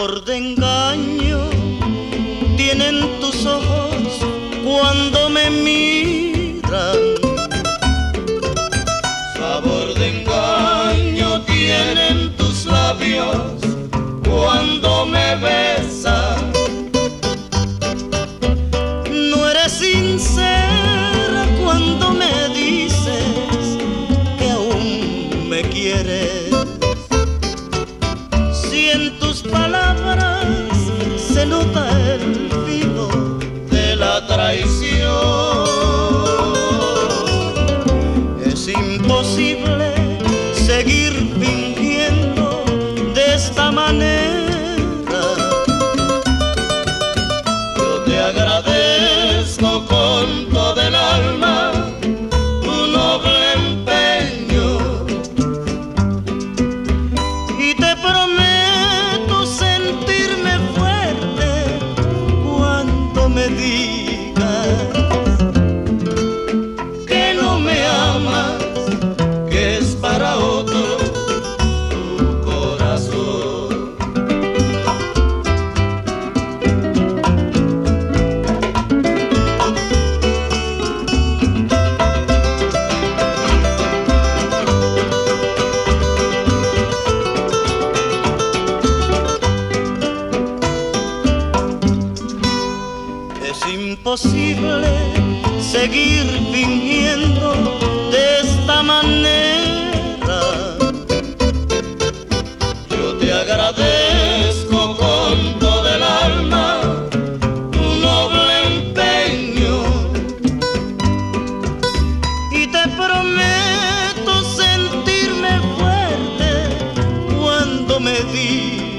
Sabor de engaño tienen tus ojos cuando me miran. Sabor de engaño tienen tus labios cuando me besas. No eres sincera cuando me dices que aún me quieres. Si en tus palabras se nota el filo de la traición, es imposible seguir fingiendo de esta manera. Yo te agradezco con todo el alma tu noble empeño y te prometo sentirme fuerte cuando me digas que no me amas, que es para otro tu corazón. Es imposible seguir fingiendo de esta manera. Yo te agradezco con todo el alma tu noble empeño y te prometo sentirme fuerte cuando me digas